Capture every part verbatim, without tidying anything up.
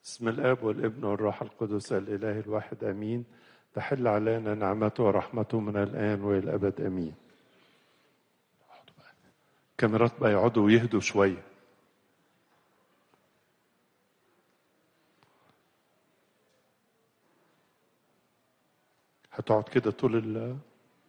بسم الآب والابن والروح القدس الإله الواحد آمين. تحل علينا نعمته ورحمته من الآن وإلى الأبد آمين. كاميرات بقى يقعدوا ويهدوا شوية. هتقعد كده طول ال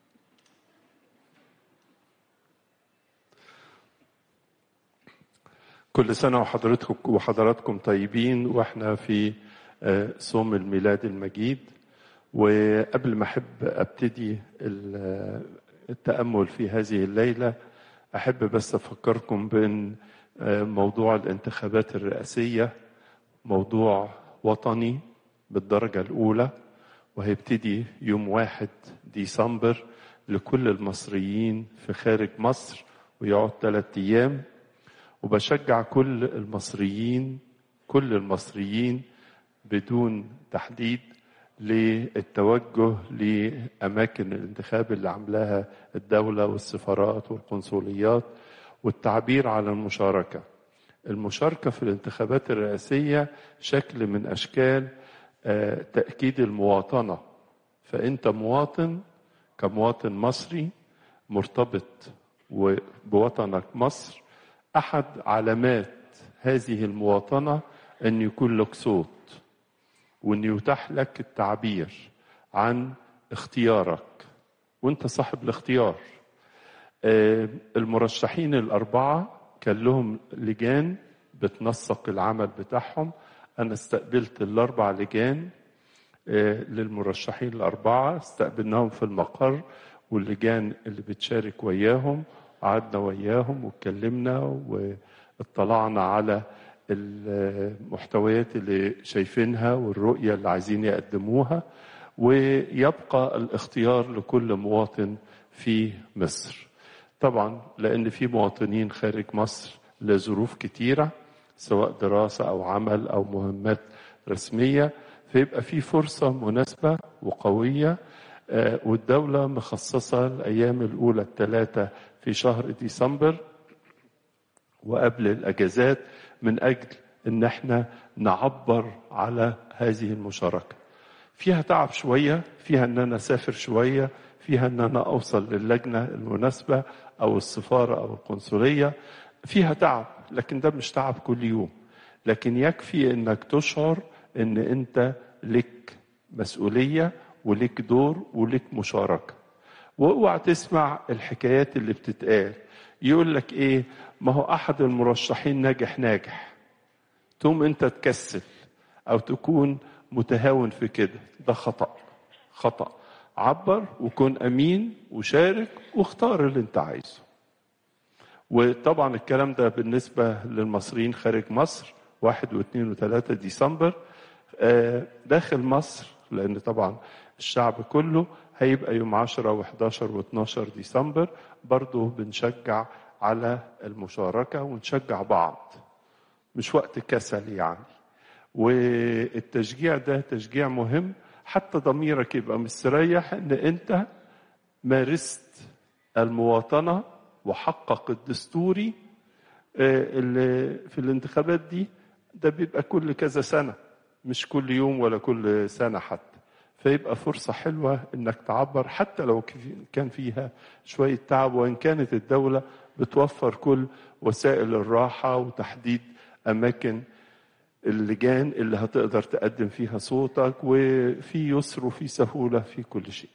كل سنة وحضرتكم وحضراتكم طيبين، واحنا في صوم الميلاد المجيد. وقبل ما أحب أبتدي التأمل في هذه الليلة، أحب بس أفكركم بأن موضوع الانتخابات الرئاسية موضوع وطني بالدرجة الأولى، وهيبتدي يوم واحد ديسمبر لكل المصريين في خارج مصر، ويقعد ثلاثة أيام. وبشجع كل المصريين كل المصريين بدون تحديد للتوجه لأماكن الانتخاب اللي عملاها الدولة والسفارات والقنصليات، والتعبير على المشاركة. المشاركة في الانتخابات الرئاسية شكل من أشكال تأكيد المواطنة. فأنت مواطن كمواطن مصري مرتبط بوطنك مصر. أحد علامات هذه المواطنة أن يكون لك صوت، وأن يتاح لك التعبير عن اختيارك، وأنت صاحب الاختيار. المرشحين الأربعة كان لهم لجان بتنسق العمل بتاعهم. أنا استقبلت الأربع لجان للمرشحين الأربعة، استقبلناهم في المقر، واللجان اللي بتشارك وياهم قعدنا وياهم واتكلمنا واطلعنا على المحتويات اللي شايفينها والرؤية اللي عايزين يقدموها. ويبقى الاختيار لكل مواطن في مصر. طبعا لأن في مواطنين خارج مصر لظروف كتيرة، سواء دراسة أو عمل أو مهمات رسمية، فيبقى في فرصة مناسبة وقوية. والدولة مخصصة الأيام الأولى الثلاثة في شهر ديسمبر وقبل الأجازات من أجل أن احنا نعبر على هذه المشاركة. فيها تعب شوية، فيها أن أنا أسافر شوية، فيها أن أنا أوصل للجنة المناسبة أو السفارة أو القنصلية. فيها تعب، لكن ده مش تعب كل يوم. لكن يكفي أنك تشعر أن أنت لك مسؤولية ولك دور ولك مشاركة. واوعى تسمع الحكايات اللي بتتقال يقول لك ايه، ما هو احد المرشحين ناجح ناجح، تقوم انت تكسل او تكون متهاون في كده. ده خطأ خطأ. عبر وكن امين وشارك واختار اللي انت عايزه. وطبعا الكلام ده بالنسبة للمصريين خارج مصر واحد واثنين وثلاثة ديسمبر. داخل مصر لان طبعا الشعب كله هيبقى يوم عشرة وحداشر واثناشر ديسمبر. برضو بنشجع على المشاركة ونشجع بعض، مش وقت كسل يعني. والتشجيع ده تشجيع مهم، حتى ضميرك يبقى مستريح ان انت مارست المواطنة وحقق الدستوري اللي في الانتخابات دي. ده بيبقى كل كذا سنة، مش كل يوم ولا كل سنة حتى. فيبقى فرصة حلوة انك تعبر حتى لو كان فيها شوية تعب، وان كانت الدولة بتوفر كل وسائل الراحة وتحديد اماكن اللجان اللي هتقدر تقدم فيها صوتك، وفي يسر وفي سهولة في كل شيء.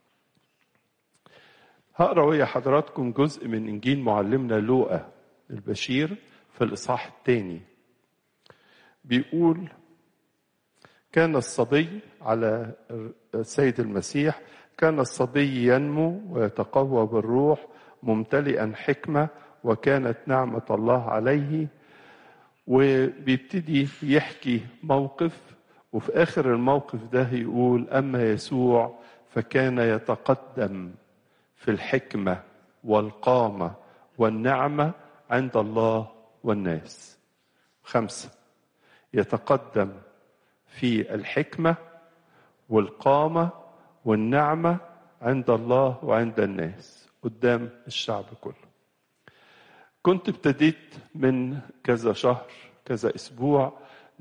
هقرأ ويا حضراتكم جزء من انجيل معلمنا لوقا البشير في الاصحاح الثاني. بيقول: كان الصبي على السيد المسيح كان الصبي ينمو ويتقوى بالروح ممتلئا حكمة، وكانت نعمة الله عليه. وبيبتدي يحكي موقف، وفي آخر الموقف ده يقول: أما يسوع فكان يتقدم في الحكمة والقامة والنعمة عند الله والناس. خمسة: يتقدم في الحكمة والقامة والنعمة عند الله وعند الناس، قدام الشعب كله. كنت ابتديت من كذا شهر كذا أسبوع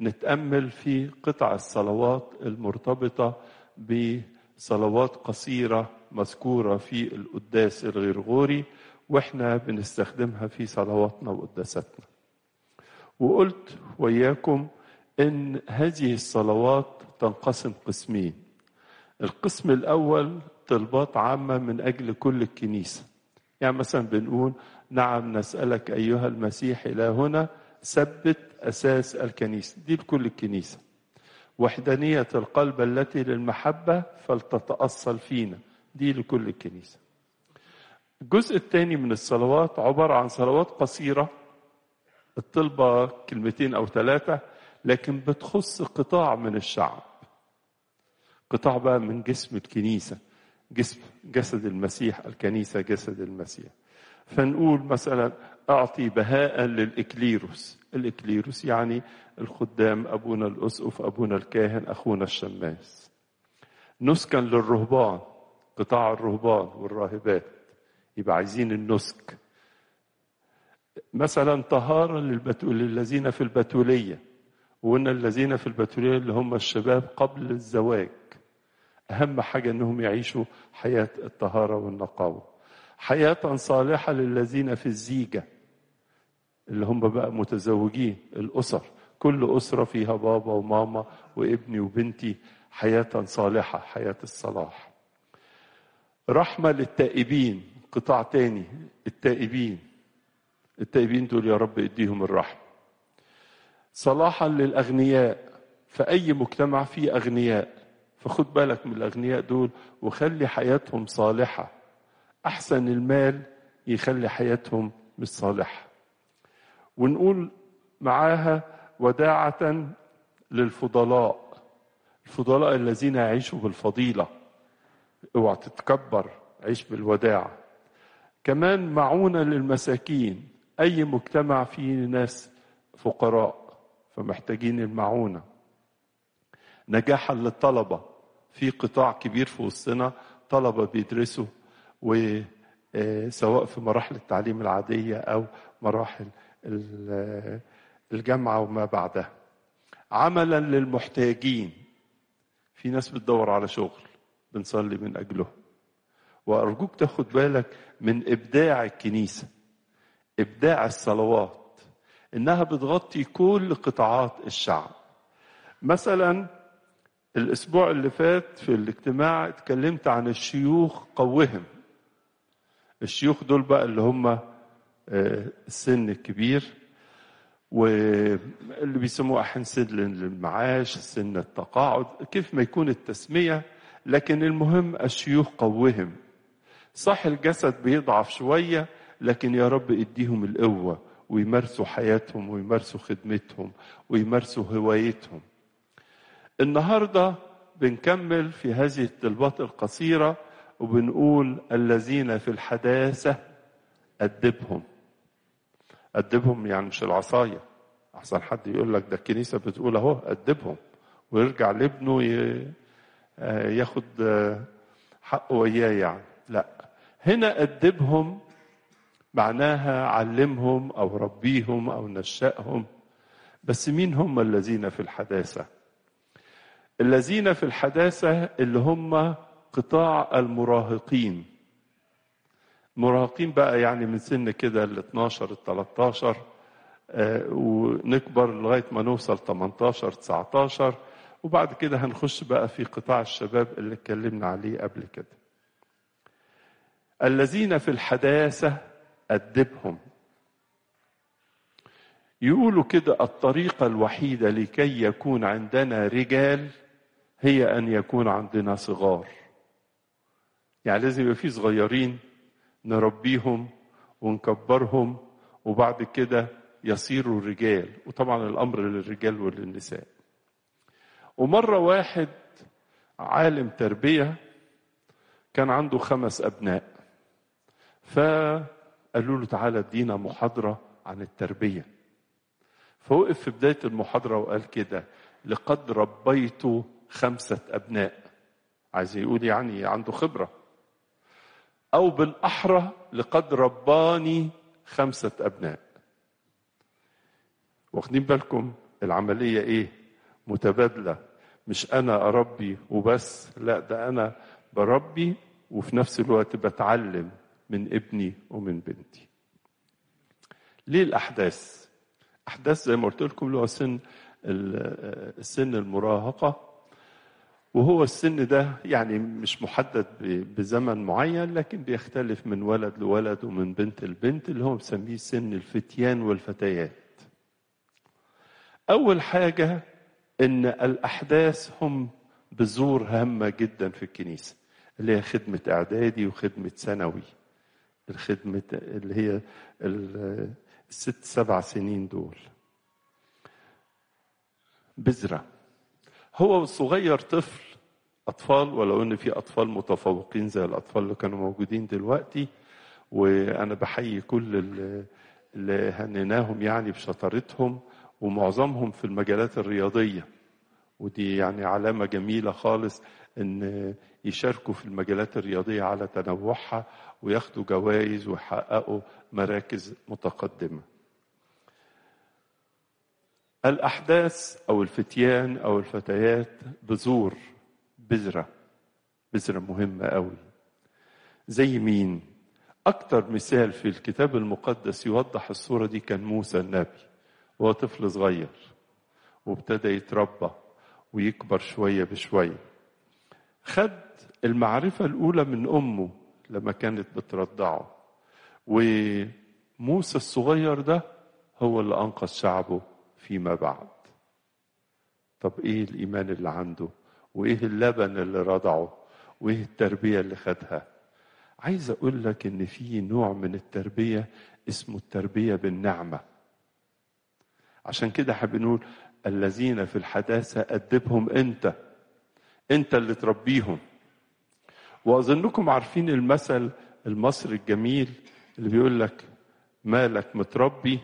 نتأمل في قطع الصلوات المرتبطة بصلوات قصيرة مذكورة في القداس الغرغوري، واحنا بنستخدمها في صلواتنا وقداساتنا. وقلت وياكم ان هذه الصلوات تنقسم قسمين. القسم الاول طلبات عامة من اجل كل الكنيسة، يعني مثلا بنقول نعم نسألك ايها المسيح الهنا ثبت اساس الكنيسة، دي لكل الكنيسة. وحدانية القلب التي للمحبة فلتتأصل فينا، دي لكل الكنيسة. الجزء الثاني من الصلوات عبارة عن صلوات قصيرة، الطلبة كلمتين أو ثلاثة، لكن بتخص قطاع من الشعب، قطاع بقى من جسم الكنيسة، جسم جسد المسيح، الكنيسة جسد المسيح. فنقول مثلا أعطي بهاء للإكليروس، الإكليروس يعني الخدام، أبونا الأسقف، أبونا الكاهن، أخونا الشماس. نسكا للرهبان، قطاع الرهبان والراهبات، يبقى عايزين النسك. مثلا طهارة للبتول الذين في البتولية، وقلنا الذين في البتولية اللي هم الشباب قبل الزواج، أهم حاجة أنهم يعيشوا حياة الطهارة والنقاوة. حياة صالحة للذين في الزيجة اللي هم بقى متزوجين، الأسر، كل أسرة فيها بابا وماما وابني وبنتي، حياة صالحة، حياة الصلاح. رحمة للتائبين، قطاع تاني، التائبين التائبين دول يا رب اديهم الرحمة. صلاحا للأغنياء، فأي مجتمع فيه أغنياء، فخد بالك من الأغنياء دول وخلي حياتهم صالحة، أحسن المال يخلي حياتهم مش صالحة. ونقول معاها وداعة للفضلاء، الفضلاء الذين يعيشوا بالفضيلة، اوعى تتكبر، عيش بالوداعة. كمان معونة للمساكين، أي مجتمع فيه ناس فقراء فمحتاجين المعونة. نجاحا للطلبة، في قطاع كبير في وسطنا طلبة بيدرسوا، وسواء في مراحل التعليم العادية أو مراحل الجامعة وما بعدها. عملا للمحتاجين، في ناس بتدور على شغل بنصلي من أجله. وأرجوك تاخد بالك من إبداع الكنيسة، إبداع الصلوات، إنها بتغطي كل قطاعات الشعب. مثلا الأسبوع اللي فات في الاجتماع اتكلمت عن الشيوخ قوهم. الشيوخ دول بقى اللي هم السن الكبير، واللي بيسموه أحيانا سن المعاش، سن التقاعد، كيف ما يكون التسمية، لكن المهم الشيوخ قوهم. صح الجسد بيضعف شوية، لكن يا رب اديهم القوة ويمارسوا حياتهم ويمارسوا خدمتهم ويمارسوا هوايتهم. النهاردة بنكمل في هذه الطلبات القصيرة وبنقول الذين في الحداثة أدبهم. أدبهم يعني مش العصاية، أحسن حد يقول لك ده الكنيسة بتقول أهو أدبهم ويرجع لابنه ياخد حقه وياه يعني. لا، هنا أدبهم معناها علمهم أو ربيهم أو نشأهم. بس مين هم الذين في الحداثة؟ الذين في الحداثة اللي هم قطاع المراهقين. مراهقين بقى يعني من سن كده ال اتناشر ال تلتاشر، آه ونكبر لغاية ما نوصل تمنتاشر تسعتاشر، وبعد كده هنخش بقى في قطاع الشباب اللي اتكلمنا عليه قبل كده. الذين في الحداثة أدبهم. يقولوا كده الطريقة الوحيدة لكي يكون عندنا رجال هي أن يكون عندنا صغار. يعني لازم يبقى في صغيرين نربيهم ونكبرهم وبعد كده يصيروا رجال، وطبعا الأمر للرجال وللنساء. ومرة واحد عالم تربية كان عنده خمس أبناء، فقالوا له تعالى ادينا محاضرة عن التربية. فوقف في بداية المحاضرة وقال كده لقد ربيت خمسة أبناء، عايز يقول يعني عنده خبرة، أو بالأحرى لقد رباني خمسة أبناء. واخدين بالكم العملية ايه؟ متبادلة. مش انا اربي وبس، لا ده انا بربي وفي نفس الوقت بتعلم من ابني ومن بنتي. ليه الاحداث؟ احداث زي ما قلت لكم اللي هو سن السن المراهقة، وهو السن ده يعني مش محدد بزمن معين، لكن بيختلف من ولد لولد ومن بنت لبنت، اللي هو بسميه سن الفتيان والفتيات. أول حاجة إن الأحداث هم بذور هامة جدا في الكنيسة، اللي هي خدمة إعدادي وخدمة ثانوي، الخدمة اللي هي الست سبع سنين دول. بذرة، هو صغير طفل، أطفال، ولو إن في أطفال متفوقين زي الأطفال اللي كانوا موجودين دلوقتي، وأنا بحيي كل اللي هنناهم يعني بشطارتهم، ومعظمهم في المجالات الرياضية، ودي يعني علامة جميلة خالص إن يشاركوا في المجالات الرياضية على تنوعها وياخدوا جوائز ويحققوا مراكز متقدمة. الأحداث أو الفتيان أو الفتيات بذور، بذرة، بذرة مهمة قوي. زي مين؟ أكتر مثال في الكتاب المقدس يوضح الصورة دي كان موسى النبي، وهو طفل صغير وابتدى يتربى ويكبر شوية بشوية. خد المعرفة الأولى من أمه لما كانت بترضعه، وموسى الصغير ده هو اللي أنقذ شعبه فيما بعد. طب إيه الإيمان اللي عنده؟ وإيه اللبن اللي رضعه؟ وإيه التربية اللي خدها؟ عايز أقول لك إن في نوع من التربية اسمه التربية بالنعمة. عشان كده حابب نقول الذين في الحداثة أدبهم أنت، أنت اللي تربيهم. وأظنكم عارفين المثل المصري الجميل اللي بيقول لك مالك متربي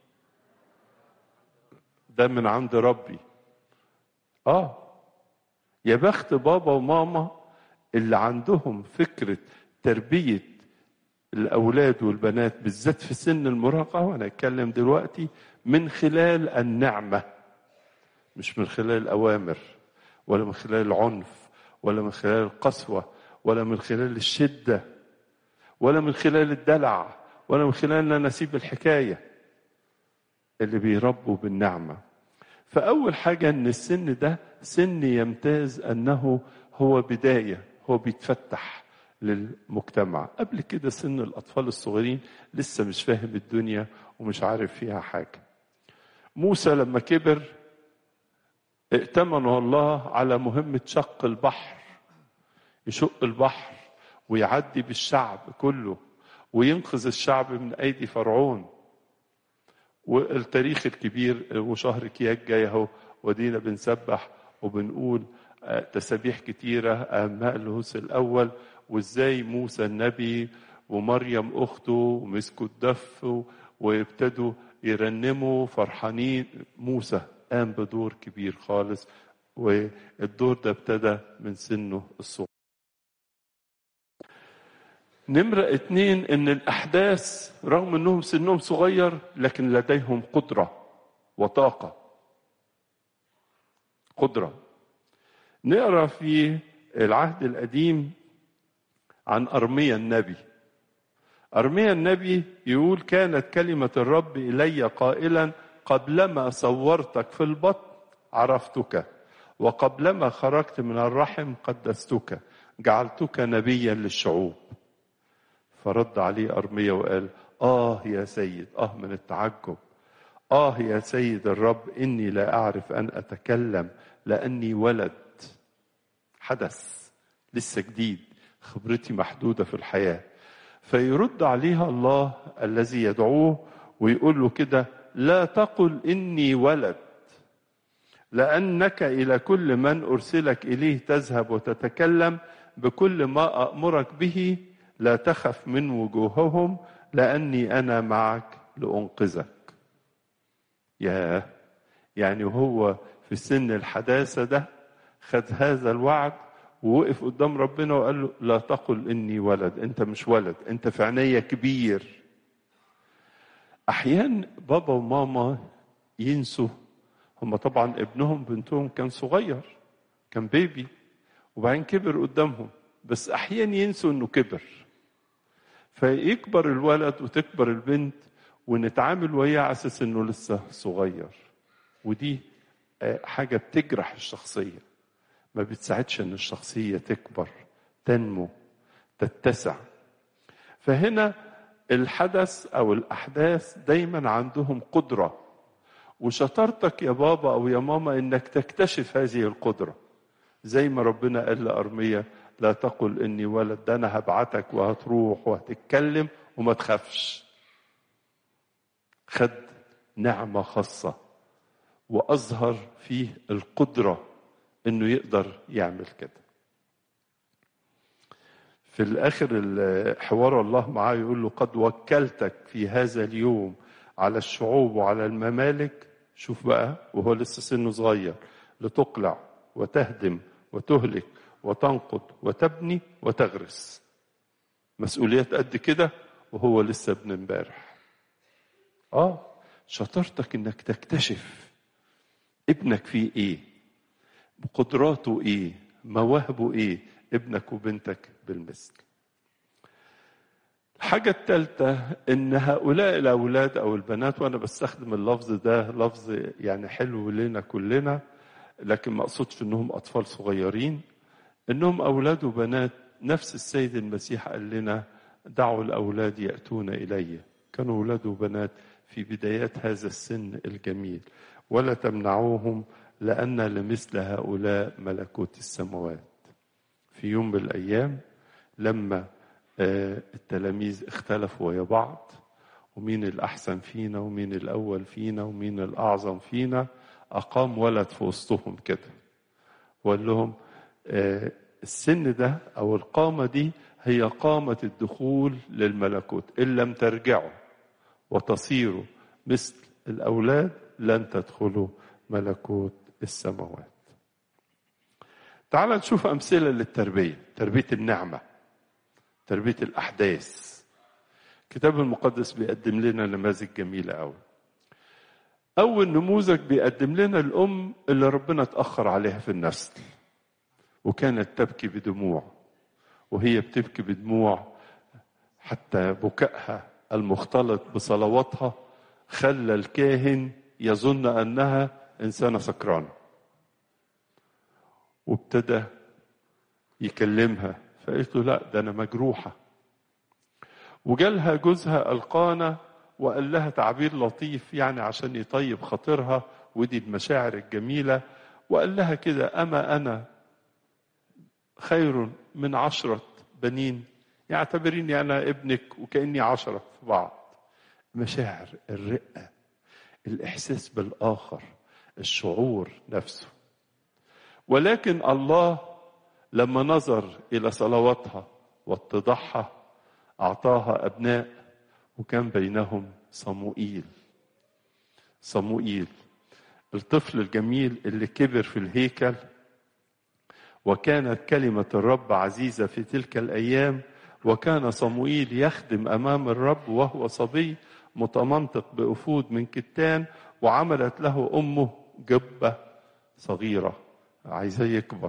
ده من عند ربي. آه يا بخت بابا وماما اللي عندهم فكرة تربية الأولاد والبنات بالذات في سن المراهقة، وأنا أتكلم دلوقتي من خلال النعمة، مش من خلال الأوامر ولا من خلال العنف ولا من خلال القسوة ولا من خلال الشدة ولا من خلال الدلع ولا من خلال أن أنا أسيب الحكاية. اللي بيربوا بالنعمة. فأول حاجة أن السن ده سن يمتاز أنه هو بداية، هو بيتفتح للمجتمع. قبل كده سن الأطفال الصغيرين لسه مش فاهم الدنيا ومش عارف فيها حاجة. موسى لما كبر ائتمنه الله على مهمة شق البحر، يشق البحر ويعدي بالشعب كله وينقذ الشعب من أيدي فرعون. والتاريخ الكبير وشهر كياك جاي اهو، ودينا بنسبح وبنقول تسابيح كتيرة، أهمها الهوس الأول، وإزاي موسى النبي ومريم أخته مسكوا الدف وابتدوا يرنموا فرحانين. موسى قام بدور كبير خالص، والدور ده ابتدى من سنه الصغير. نمرة اتنين ان الاحداث رغم انهم سنهم صغير لكن لديهم قدرة وطاقة. قدرة. نقرأ في العهد القديم عن أرميا النبي. أرميا النبي يقول كانت كلمة الرب إلي قائلا قبلما صورتك في البطن عرفتك، وقبلما خرجت من الرحم قدستك، جعلتك نبيا للشعوب. فرد عليه أرميا وقال آه يا سيد، آه من التعجب، آه يا سيد الرب إني لا أعرف أن أتكلم لأني ولد. حدث لسه جديد، خبرتي محدودة في الحياة. فيرد عليها الله الذي يدعوه ويقول له كده لا تقل إني ولد، لأنك إلى كل من أرسلك إليه تذهب وتتكلم بكل ما أأمرك به، لا تخف من وجوههم لأني أنا معك لأنقذك. يا يعني هو في سن الحداثة ده خد هذا الوعد ووقف قدام ربنا وقال له لا تقل إني ولد، أنت مش ولد، أنت في عينيا كبير. أحيان بابا وماما ينسوا هم طبعا ابنهم بنتهم كان صغير، كان بيبي، وبعدين كبر قدامهم، بس أحيانا ينسوا إنه كبر، فيكبر الولد وتكبر البنت ونتعامل وياه على أساس إنه لسه صغير، ودي حاجة بتجرح الشخصية، ما بتساعدش إن الشخصية تكبر تنمو تتسع. فهنا الحدث أو الأحداث دايما عندهم قدرة، وشطارتك يا بابا أو يا ماما إنك تكتشف هذه القدرة، زي ما ربنا قال لأرميا لا تقل إني ولد، ده أنا هبعتك وهتروح وهتتكلم وما تخافش. خد نعمة خاصة وأظهر فيه القدرة إنه يقدر يعمل كده. في الآخر الحوار الله معاه يقول له قد وكلتك في هذا اليوم على الشعوب وعلى الممالك، شوف بقى وهو لسه سنه صغير، لتقلع وتهدم وتهلك وتنقض وتبني وتغرس. مسؤوليات قد كده وهو لسه ابن امبارح. اه شطارتك انك تكتشف ابنك فيه ايه، بقدراته ايه، مواهبه ايه، ابنك وبنتك بالمثل. الحاجة الثالثة ان هؤلاء الاولاد او البنات، وانا بستخدم اللفظ ده لفظ يعني حلو لنا كلنا، لكن ما اقصدش انهم اطفال صغيرين، انهم اولاد وبنات نفس السيد المسيح قال لنا دعوا الاولاد ياتون الي، كانوا اولاد وبنات في بدايات هذا السن الجميل، ولا تمنعوهم لان لمثل هؤلاء ملكوت السماوات. في يوم من الايام لما التلاميذ اختلفوا ويا بعض ومين الاحسن فينا ومين الاول فينا ومين الاعظم فينا، اقام ولد في وسطهم كده وقال لهم السن ده او القامه دي هي قامه الدخول للملكوت، ان لم ترجعوا وتصيروا مثل الاولاد لن تدخلوا ملكوت السماوات. تعال نشوف امثله للتربيه، تربيه النعمه، تربيه الاحداث. الكتاب المقدس بيقدم لنا نماذج جميله قوي. اول نموذج بيقدم لنا الام اللي ربنا اتاخر عليها في النسل، وكانت تبكي بدموع، وهي بتبكي بدموع حتى بكائها المختلط بصلواتها خلى الكاهن يظن انها انسانه سكرانه، وابتدى يكلمها فقالت له لا ده انا مجروحه. وجالها جوزها القانا وقال لها تعبير لطيف يعني عشان يطيب خاطرها، ودي المشاعر الجميله، وقال لها كده اما انا خير من عشرة بنين، يعتبريني أنا ابنك وكأني عشرة في بعض. مشاعر الرقة، الإحساس بالآخر، الشعور نفسه. ولكن الله لما نظر إلى صلواتها واتضاعها أعطاها أبناء، وكان بينهم صموئيل. صموئيل الطفل الجميل اللي كبر في الهيكل، وكانت كلمة الرب عزيزة في تلك الأيام، وكان صموئيل يخدم أمام الرب وهو صبي متمنطق بأفود من كتان، وعملت له أمه جبة صغيرة عايزاه يكبر،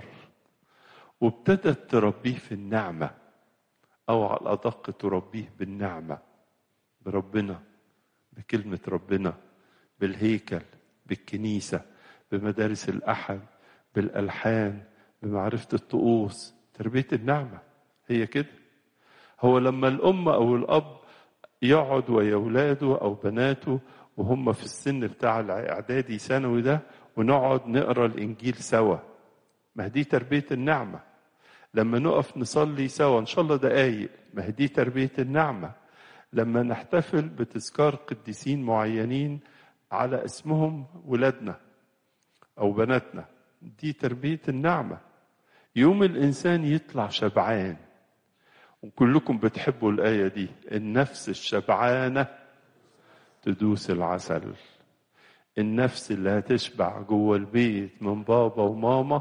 وابتدت تربيه في النعمة، أو على الأدق تربيه بالنعمة، بربنا، بكلمة ربنا، بالهيكل، بالكنيسة، بمدارس الأحد، بالألحان، بمعرفة الطقوس. تربية النعمة هي كده. هو لما الأم أو الأب يقعد ويا أولاده أو بناته وهم في السن بتاع الإعدادي ثانوي ده، ونقعد نقرأ الإنجيل سوا، ما دي تربية النعمة. لما نقف نصلي سوا إن شاء الله دقايق، ما دي تربية النعمة. لما نحتفل بتذكار قديسين معينين على اسمهم ولادنا أو بناتنا، دي تربية النعمة. يوم الإنسان يطلع شبعان، وكلكم بتحبوا الآية دي، النفس الشبعانة تدوس العسل. النفس اللي هتشبع جوه البيت من بابا وماما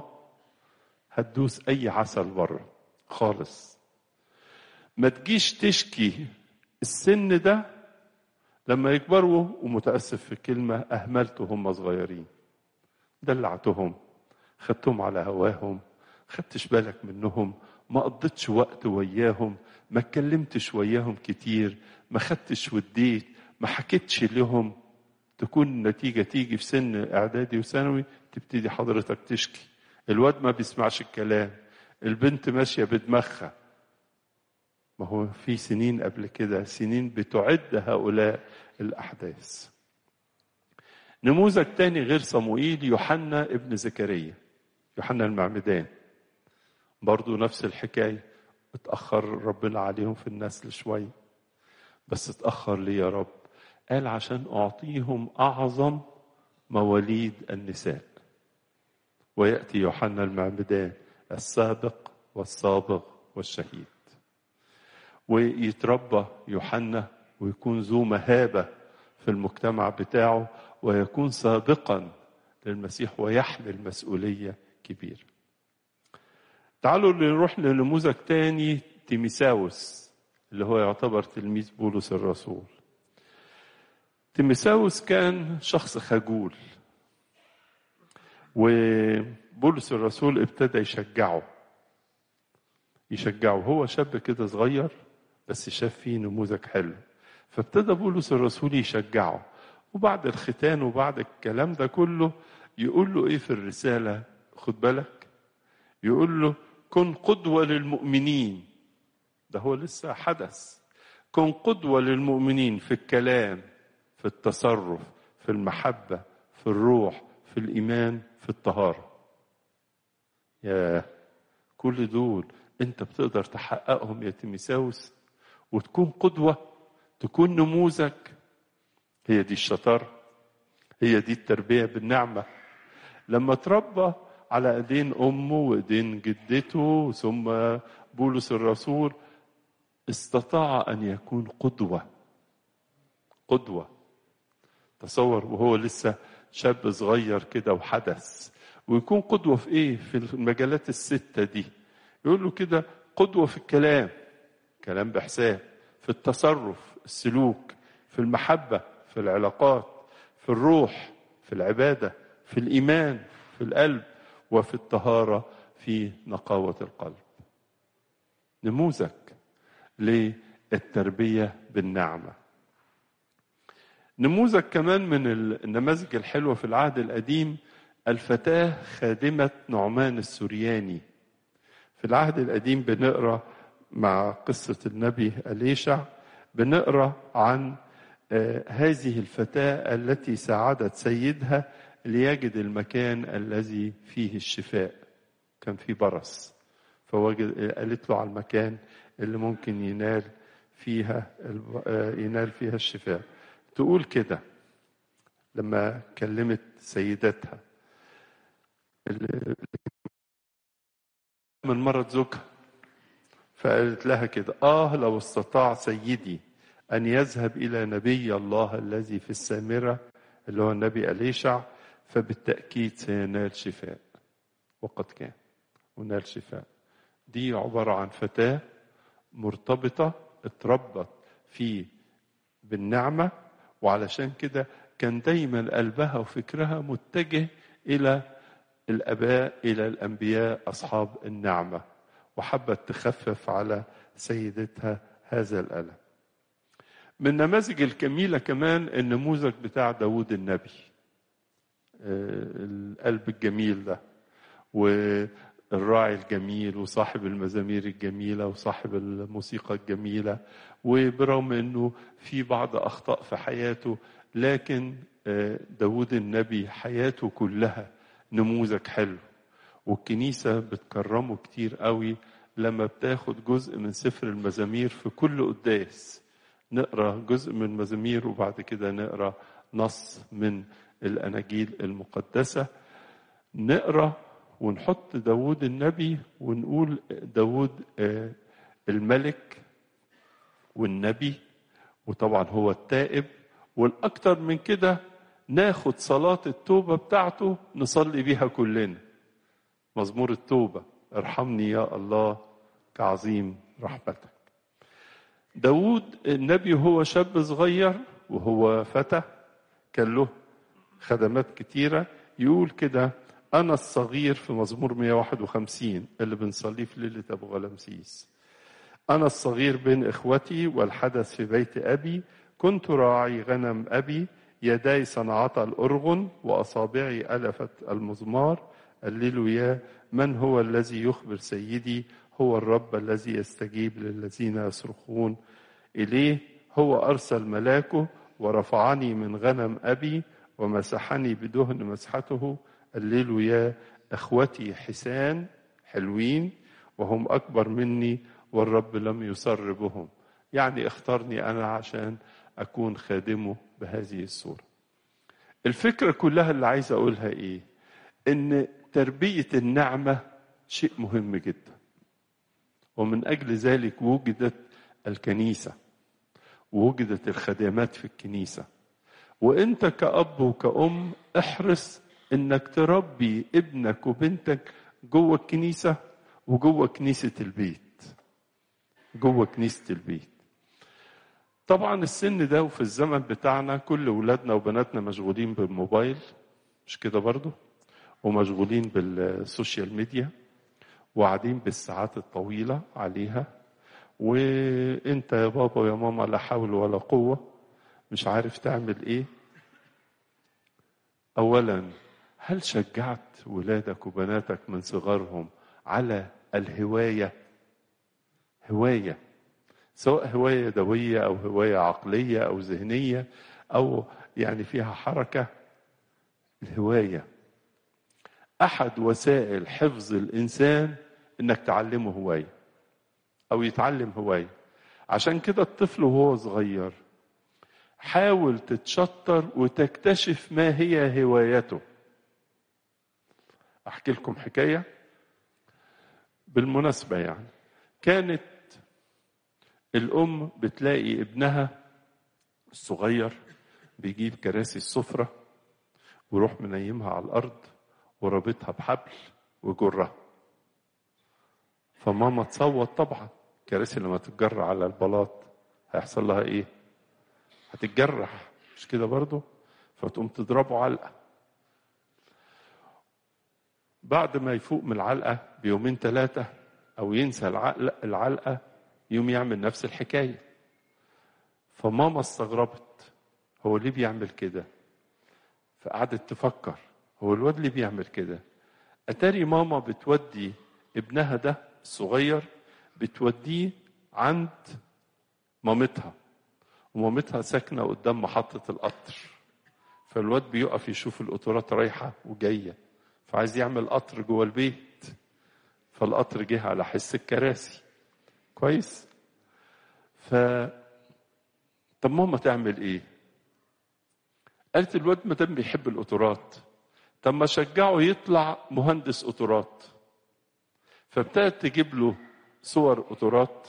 هتدوس أي عسل بره خالص. ما تجيش تشكي السن ده لما يكبروا، ومتأسف في الكلمة أهملته هم صغيرين. دلعتهم، خدتهم على هواهم، خدتش بالك منهم، ما قضيتش وقت وياهم، ما اتكلمتش وياهم كتير، ما خدتش وديت، ما حكيتش لهم. تكون النتيجة تيجي في سن اعدادي وثانوي تبتدي حضرتك تشكي، الواد ما بيسمعش الكلام، البنت ماشية بدماغها. ما هو في سنين قبل كده، سنين بتعد هؤلاء الأحداث. نموذج تاني غير صموئيل، يوحنا ابن زكريا، يوحنا المعمدان، برضو نفس الحكاية. اتأخر ربنا عليهم في النسل شوية، بس اتأخر ليه يا رب؟ قال عشان أعطيهم أعظم مواليد النساء. ويأتي يوحنا المعمدان السابق والسابق والشهيد، ويتربى يوحنا ويكون ذو مهابة في المجتمع بتاعه، ويكون سابقا للمسيح ويحمل مسؤولية كبيرة. تعالوا نروح لنموذج تاني، تيميساوس اللي هو يعتبر تلميذ بولس الرسول. تيميساوس كان شخص خجول، وبولس الرسول ابتدى يشجعه يشجعه هو شاب كده صغير بس شاف فيه نموذج حلو، فابتدى بولس الرسول يشجعه. وبعد الختان وبعد الكلام ده كله يقول له ايه في الرسالة؟ خد بالك، يقول له كن قدوة للمؤمنين. ده هو لسه حدث. كن قدوة للمؤمنين في الكلام، في التصرف، في المحبة، في الروح، في الإيمان، في الطهارة. يا كل دول انت بتقدر تحققهم يا تيميساوس وتكون قدوة، تكون نموذج. هي دي الشطارة، هي دي التربية بالنعمة. لما تربى على ايدين امه وايدين جدته ثم بولس الرسول، استطاع ان يكون قدوة. قدوة. تصور وهو لسه شاب صغير كده وحدث، ويكون قدوة في ايه؟ في المجالات الستة دي. يقول له كده قدوة في الكلام، كلام بحساب، في التصرف، السلوك، في المحبة، في العلاقات، في الروح، في العبادة، في الإيمان، في القلب، وفي الطهارة، في نقاوة القلب. نموذج للتربية بالنعمة. نموذج كمان من النماذج الحلوة في العهد القديم، الفتاة خادمة نعمان السورياني. في العهد القديم بنقرأ مع قصة النبي أليشع، بنقرأ عن هذه الفتاة التي ساعدت سيدها ليجد المكان الذي فيه الشفاء. كان فيه برص، فوجد قالت له على المكان اللي ممكن ينال فيها ينال فيها الشفاء. تقول كده لما كلمت سيدتها من مرض زوجها، فقالت لها كده: آه لو استطاع سيدي أن يذهب إلى نبي الله الذي في السامرة اللي هو النبي أليشع، فبالتأكيد سينال شفاء. وقد كان ونال شفاء. دي عبارة عن فتاة مرتبطة اتربت في بالنعمة، وعلشان كده كان دايما قلبها وفكرها متجه إلى الآباء، إلى الأنبياء أصحاب النعمة، وحبت تخفف على سيدتها هذا الألم. من النماذج الجميلة كمان النموذج بتاع داود النبي، القلب الجميل ده والراعي الجميل وصاحب المزامير الجميلة وصاحب الموسيقى الجميلة، وبرغم أنه في بعض أخطاء في حياته، لكن داود النبي حياته كلها نموذج حلو، والكنيسة بتكرمه كتير قوي لما بتاخد جزء من سفر المزامير في كل قداس. نقرأ جزء من المزامير وبعد كده نقرأ نص من الأناجيل المقدسة، نقرأ ونحط داود النبي ونقول داود الملك والنبي، وطبعا هو التائب، والأكتر من كده ناخد صلاة التوبة بتاعته نصلي بيها كلنا. مزمور التوبة: ارحمني يا الله كعظيم رحمتك. داود النبي هو شاب صغير وهو فتى، كان له خدمات كتيرة، يقول كده: أنا الصغير في مزمور مئة وواحد وخمسين اللي بنصليه في ليلة أبو غلمسيس. أنا الصغير بين إخوتي والحدث في بيت أبي، كنت راعي غنم أبي، يداي صنعتا الأرغن وأصابعي ألفت المزمار. هللويا. من هو الذي يخبر سيدي؟ هو الرب الذي يستجيب للذين يصرخون إليه. هو أرسل ملاكه ورفعني من غنم أبي ومسحني بدهن مسحته. هللويا. أخوتي حسان حلوين وهم أكبر مني والرب لم يصر بهم. يعني اختارني أنا عشان أكون خادمه بهذه الصورة. الفكرة كلها اللي عايز أقولها إيه؟ إن تربية النعمة شيء مهم جدا، ومن أجل ذلك وجدت الكنيسة ووجدت الخدمات في الكنيسة. وإنت كأب وكأم احرص إنك تربي ابنك وبنتك جوه الكنيسة وجوه كنيسة البيت. جوه كنيسة البيت. طبعا السن ده وفي الزمن بتاعنا كل ولادنا وبناتنا مشغولين بالموبايل، مش كده برضو؟ ومشغولين بالسوشيال ميديا وقاعدين بالساعات الطويلة عليها. وانت يا بابا ويا ماما لا حول ولا قوة، مش عارف تعمل ايه. اولا، هل شجعت ولادك وبناتك من صغرهم على الهواية؟ هواية، سواء هواية يدوية أو هواية عقلية أو ذهنية أو يعني فيها حركة. الهواية أحد وسائل حفظ الإنسان إنك تعلمه هواية أو يتعلم هواية. عشان كده الطفل وهو صغير حاول تتشطر وتكتشف ما هي هوايته. أحكي لكم حكاية بالمناسبة. يعني كانت الأم بتلاقي ابنها الصغير بيجيب كراسي السفرة ويروح منيمها على الأرض ورابطها بحبل وجرها. فماما تصوت طبعا، كراسي لما تتجر على البلاط هيحصل لها ايه؟ هتتجرح، مش كده برضو؟ فتقوم تضربه علقة. بعد ما يفوق من العلقة بيومين ثلاثة أو ينسى العلقة يوم يعمل نفس الحكاية. فماما استغربت، هو ليه بيعمل كده؟ فقعدت تفكر، هو الواد ليه بيعمل كده؟ أتاري ماما بتودي ابنها ده الصغير، بتوديه عند مامتها، ومامتها ساكنة قدام محطة القطر. فالواد بيقف يشوف القطورات رايحة وجاية، فعايز يعمل قطر جوه البيت. فالقطر جه على حس الكراسي. كويس؟ ف طب ماما تعمل ايه؟ قالت الواد ما دام بيحب القطورات، طب ما شجعه يطلع مهندس قطورات. فابتدت تجيب له صور قطورات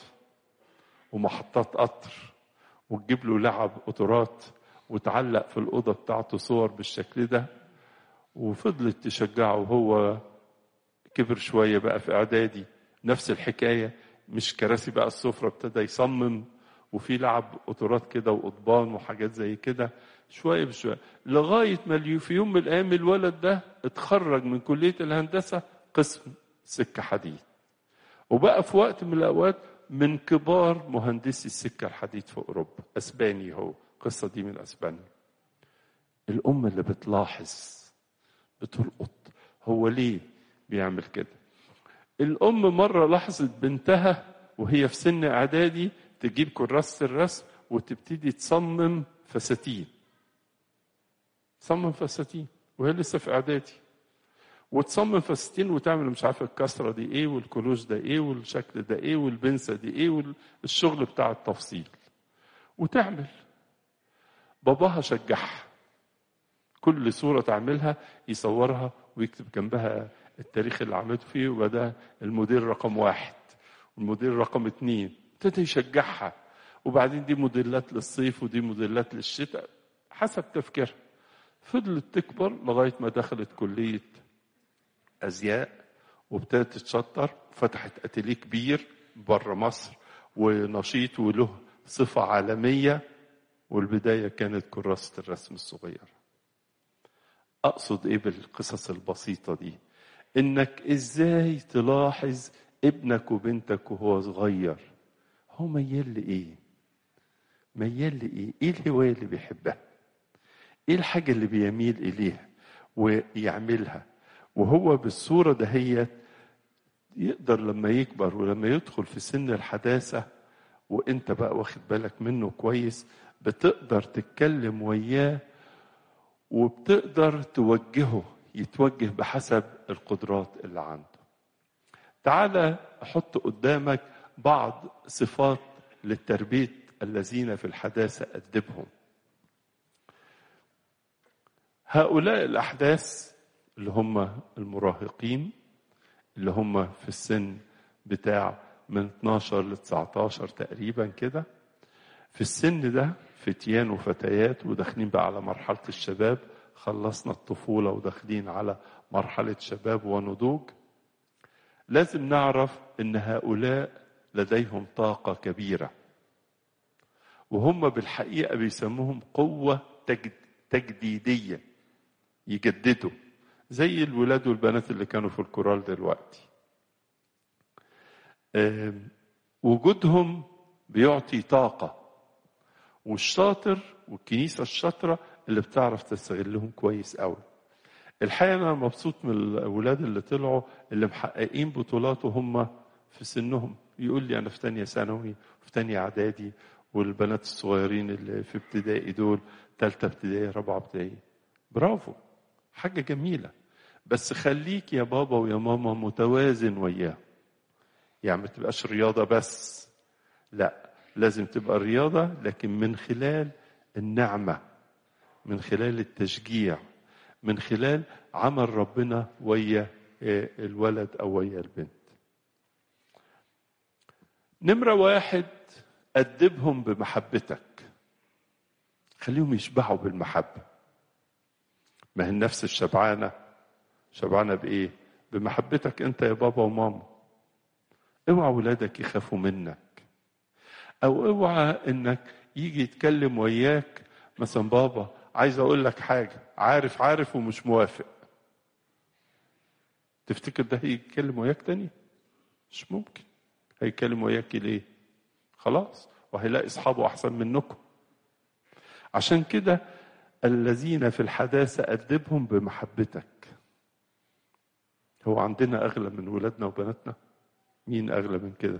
ومحطات قطر، وتجيب له لعب قطورات وتعلق في الأوضة بتاعته صور بالشكل ده. وفضلت تشجعه. وهو كبر شوية بقى في إعدادي، نفس الحكاية، مش كراسي بقى السفرة، ابتدى يصمم وفي لعب قطورات كده وقضبان وحاجات زي كده، شوية بشوية، لغاية ما في يوم من الأيام الولد ده اتخرج من كلية الهندسة قسم سكة حديد، وبقى في وقت من الأوقات من كبار مهندسي السكة الحديد في أوروبا. أسباني هو، قصة دي من أسبانيا. الأم اللي بتلاحظ بتلقط هو ليه بيعمل كده. الأم مرة لاحظت بنتها وهي في سن إعدادي تجيب كراسة الرسم وتبتدي تصمم فساتين. تصمم فساتين وهي لسه في إعدادي، وتصمم فساتين وتعمل مش عارفه الكسره دي ايه والكلوش ده ايه والشكل ده ايه والبنسه دي ايه والشغل بتاع التفصيل وتعمل. باباها شجعها، كل صوره تعملها يصورها ويكتب جنبها التاريخ اللي عملته فيه، وده المدير رقم واحد والمدير رقم اتنين. ابتدى يشجعها، وبعدين دي موديلات للصيف ودي موديلات للشتاء حسب تفكيرها. فضلت تكبر لغايه ما دخلت كليه أزياء وابتدت تتشطر، فتحت أتيليه كبير بره مصر ونشيط وله صفة عالمية. والبداية كانت كراسة الرسم الصغيرة. أقصد إيه بالقصص البسيطة دي؟ إنك إزاي تلاحظ ابنك وبنتك وهو صغير، هو ميال لإيه؟ ميال لإيه؟ إيه الهواية اللي بيحبها؟ إيه الحاجة اللي بيميل إليها ويعملها؟ وهو بالصورة دهيت يقدر لما يكبر ولما يدخل في سن الحداثة وإنت بقى واخد بالك منه كويس، بتقدر تتكلم وياه وبتقدر توجهه يتوجه بحسب القدرات اللي عنده. تعالى أحط قدامك بعض صفات للتربية الذين في الحداثة أدبهم. هؤلاء الأحداث اللي هم المراهقين، اللي هم في السن بتاع من اتناشر ل تسعتاشر تقريبا كده، في السن ده فتيان وفتيات وداخلين بقى على مرحلة الشباب، خلصنا الطفولة وداخلين على مرحلة شباب ونضوج. لازم نعرف ان هؤلاء لديهم طاقة كبيرة، وهم بالحقيقة بيسموهم قوة تجديدية، يجددوا زي الولاد والبنات اللي كانوا في الكورال دلوقتي. وجودهم بيعطي طاقة، والشاطر والكنيسة الشاطرة اللي بتعرف تستغلهم كويس قوي. الحقيقة أنا مبسوط من الأولاد اللي طلعوا اللي محققين بطولات وهم في سنهم. يقول لي أنا في تانية ثانوي وفي تانية إعدادي، والبنات الصغيرين اللي في ابتدائي دول تالتة ابتدائي رابعة ابتدائي. برافو، حاجة جميلة. بس خليك يا بابا ويا ماما متوازن وياه، يعني ما تبقاش رياضة بس، لا، لازم تبقى رياضة لكن من خلال النعمة، من خلال التشجيع، من خلال عمل ربنا ويا الولد أو ويا البنت. نمرة واحد، أدبهم بمحبتك، خليهم يشبعوا بالمحبة. ما هي النفس الشبعانة شبعانة بإيه؟ بمحبتك أنت يا بابا وماما. اوعى ولادك يخافوا منك، أو اوعى إنك يجي يتكلم وياك مثلا بابا عايز أقول لك حاجة، عارف عارف ومش موافق. تفتكر ده هيتكلم وياك تاني؟ مش ممكن. هيتكلم وياك ليه؟ خلاص، وهيلاقي أصحابه أحسن منكم. عشان كده الذين في الحداثة أدبهم بمحبتك. هو عندنا أغلى من ولادنا وبناتنا؟ مين أغلى من كده؟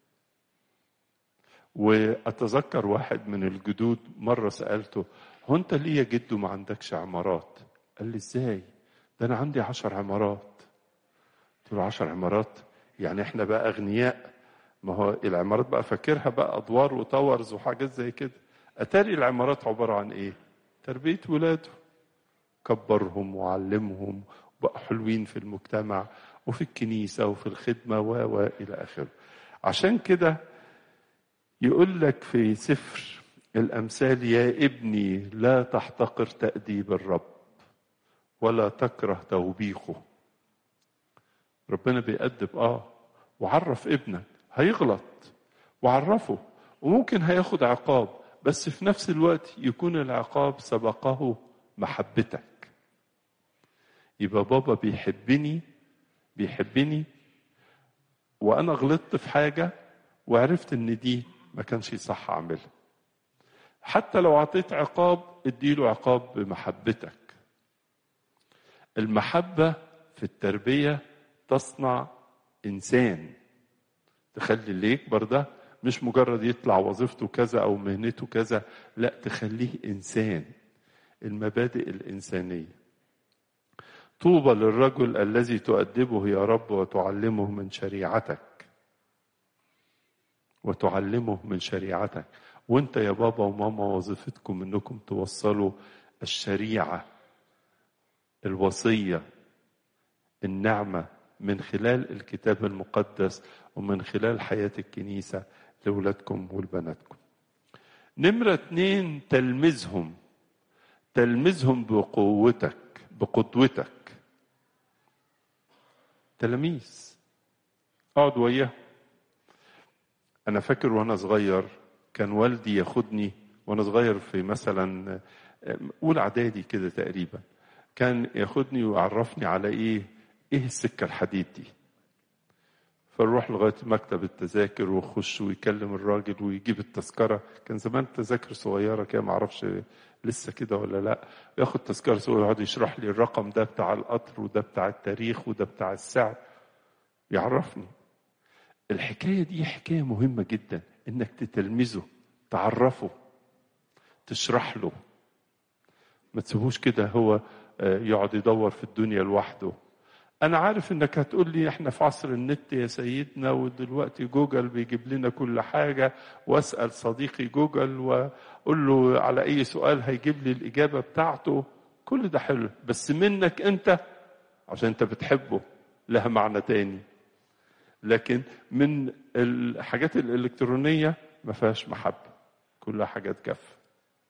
وأتذكر واحد من الجدود مرة سألته، هو أنت ليه يا جدو ما عندكش عمارات؟ قال لي إزاي؟ ده أنا عندي عشر عمارات. قلت له عشر عمارات؟ يعني إحنا بقى أغنياء؟ ما هو العمارات بقى فاكرها بقى أدوار وتاورز وحاجات زي كده. أتاري العمارات عبارة عن إيه؟ تربية ولاده، كبرهم وعلمهم وبقوا حلوين في المجتمع وفي الكنيسة وفي الخدمة و إلى آخره. عشان كده يقول لك في سفر الأمثال، يا ابني لا تحتقر تأديب الرب ولا تكره توبيخه. ربنا بيأدب آه وعرف ابنك هيغلط، وعرفه وممكن هياخد عقاب، بس في نفس الوقت يكون العقاب سبقه محبتك. يبقى بابا بيحبني بيحبني وأنا غلطت في حاجة وعرفت إن دي ما كانش صح أعملها. حتى لو عطيت عقاب اديله عقاب بمحبتك. المحبة في التربية تصنع إنسان، تخلي اللي يكبر ده مش مجرد يطلع وظيفته كذا أو مهنته كذا، لا، تخليه إنسان. المبادئ الإنسانية. طوبى للرجل الذي تؤدبه يا رب وتعلمه من شريعتك وتعلمه من شريعتك. وانت يا بابا وماما وظيفتكم انكم توصلوا الشريعة، الوصية، النعمة من خلال الكتاب المقدس ومن خلال حياة الكنيسة لأولادكم ولبناتكم. نمرة اتنين، تلمذهم تلمذهم بقوتك بقدوتك. تلاميذ اقعد وياه. انا فاكر وانا صغير كان والدي ياخدني وانا صغير في مثلا اولى اعدادي كده تقريبا، كان ياخدني ويعرفني على ايه ايه السكة الحديد دي. فنروح لغاية مكتب التذاكر ويخش ويكلم الراجل ويجيب التذكرة. كان زمان التذاكر صغيرة كده، معرفش لسه كده ولا لا. ياخد تذكرة صغيرة ويقعد يشرح لي الرقم ده بتاع القطر وده بتاع التاريخ وده بتاع السعر، يعرفني. الحكاية دي حكاية مهمة جدا، انك تتلمذه، تعرفه، تشرح له، ما تسيبوش كده هو يقعد يدور في الدنيا لوحده. انا عارف انك هتقول لي احنا في عصر النت يا سيدنا، ودلوقتي جوجل بيجيب لنا كل حاجة، واسأل صديقي جوجل واقول له على اي سؤال هيجيب لي الاجابة بتاعته. كل ده حلو، بس منك انت عشان انت بتحبه لها معنى تاني. لكن من الحاجات الالكترونية ما فيهاش محبة، كلها حاجات جافة.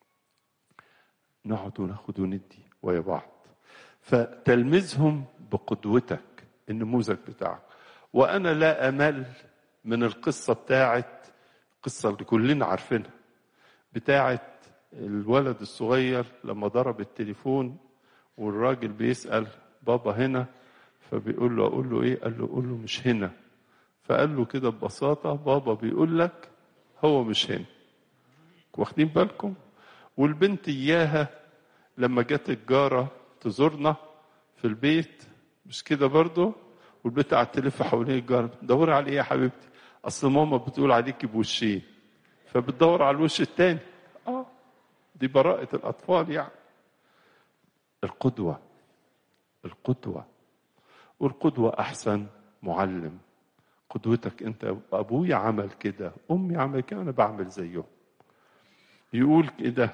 نقعد وناخد وندي ويا بعض. فتلمذهم بقدوتك، النموذج بتاعك. وانا لا امل من القصة بتاعت القصة اللي كلنا عارفينها، بتاعت الولد الصغير لما ضرب التليفون والراجل بيسأل بابا هنا، فبيقول له اقول له ايه؟ قال له قول له مش هنا. فقال له كده ببساطة بابا بيقول لك هو مش هنا. واخدين بالكم؟ والبنت اياها لما جت الجارة تزورنا في البيت، مش كده برضو؟ والبنت قاعدة تلف حوالين الجارة، دور على ايه يا حبيبتي؟ اصل ماما بتقول عليكي بوشين، فبتدور على الوش التاني. اه دي براءة الاطفال يعني. القدوة، القدوة، والقدوة احسن معلم. قدوتك انت، ابويا عمل كده، امي عمل كده، انا بعمل زيه. يقول كده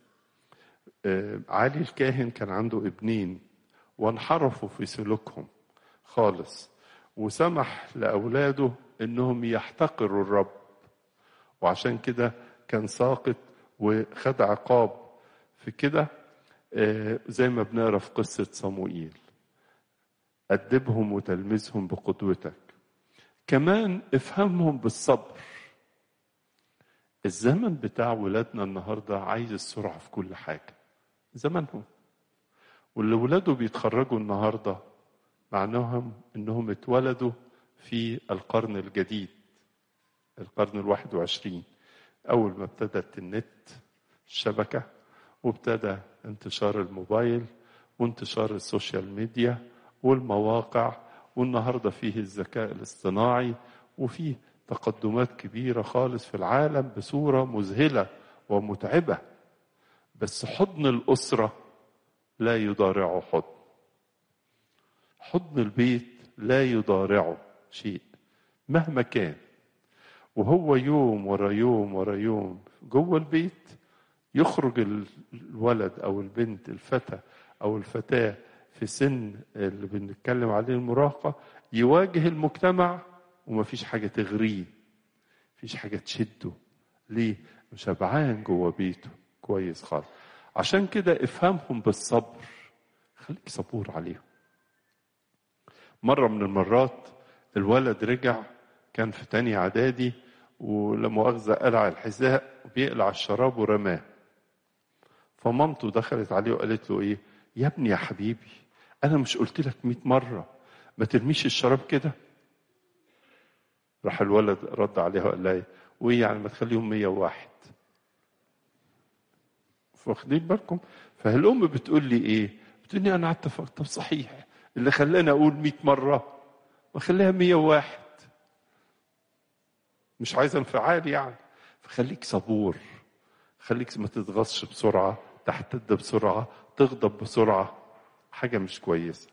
علي الكاهن كان عنده ابنين وانحرفوا في سلوكهم خالص، وسمح لأولاده انهم يحتقروا الرب، وعشان كده كان ساقط وخد عقاب في كده، زي ما بنقرا في قصة صموئيل. أدبهم وتلمذهم بقدوتك. كمان افهمهم بالصبر. الزمن بتاع ولادنا النهاردة عايز السرعة في كل حاجة، زمنهم. واللي ولاده بيتخرجوا النهاردة معناهم انهم اتولدوا في القرن الجديد، القرن الواحد وعشرين. اول ما ابتدت النت، الشبكة، وابتدى انتشار الموبايل وانتشار السوشيال ميديا والمواقع، والنهاردة فيه الذكاء الاصطناعي، وفيه تقدمات كبيرة خالص في العالم بصورة مذهلة ومتعبة. بس حضن الأسرة لا يضارعه حضن، حضن البيت لا يضارعه شيء مهما كان. وهو يوم ورا يوم ورا يوم جوه البيت، يخرج الولد أو البنت، الفتى أو الفتاة في سن اللي بنتكلم عليه المراهقة، يواجه المجتمع ومفيش حاجة تغريه، مفيش حاجة تشده. ليه؟ شبعان جوه بيته كويس خالص. عشان كده افهمهم بالصبر، خليك صبور عليهم. مرة من المرات الولد رجع، كان في تاني اعدادي، ولمؤاخذة قلع الحذاء وبيقلع الشراب ورماه. فمامته دخلت عليه وقالت له ايه؟ يا ابني يا حبيبي، انا مش قلت لك مئة مرة ما ترميش الشراب كده؟ راح الولد رد عليها وقال لها وايه يعني ما تخليهم مية وواحد؟ واخدين بالكم؟ فالام بتقول لي ايه؟ بتقول لي انا قعدت افكر، طب صحيح اللي خلاني اقول مئة مرة ما خليها مية وواحد. مش عايزه انفعال يعني. فخليك صبور، خليك ما تتغصش بسرعه، تحتد بسرعه، تغضب بسرعه، حاجه مش كويسه.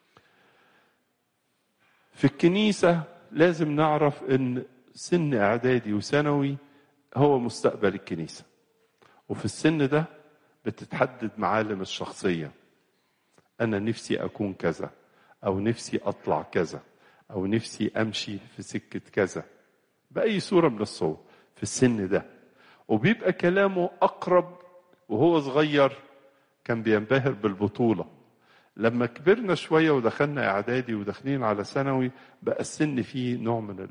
في الكنيسه لازم نعرف ان سن اعدادي وثانوي هو مستقبل الكنيسه، وفي السن ده بتتحدد معالم الشخصيه. انا نفسي اكون كذا، او نفسي اطلع كذا، او نفسي امشي في سكه كذا، باي صوره من الصور في السن ده. وبيبقى كلامه اقرب. وهو صغير كان بينبهر بالبطوله. لما كبرنا شويه ودخلنا اعدادي وداخلين على ثانوي، بقى السن فيه نوع من